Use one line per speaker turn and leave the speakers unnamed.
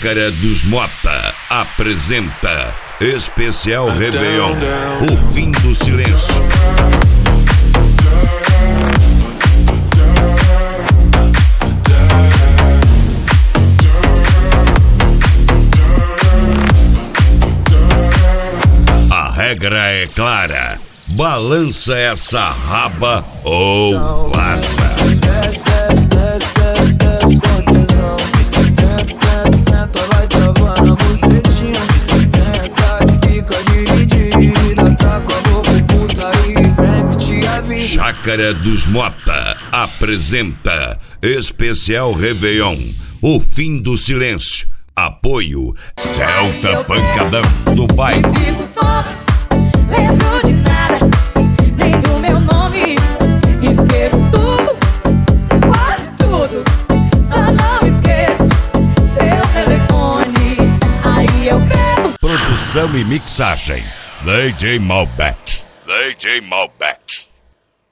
Chácara dos Mota apresenta Especial Réveillon, o fim do silêncio. A regra é clara: balança essa raba ou passa. Chácara dos Mota apresenta Especial Réveillon, o fim do silêncio. Apoio Celta Pancadão do bairro.
Fico todo, lembro de nada, nem do meu nome. Esqueço tudo, quase tudo. Só não esqueço seu telefone. Aí eu pego.
Produção e mixagem DJ Malbec. DJ Malbec.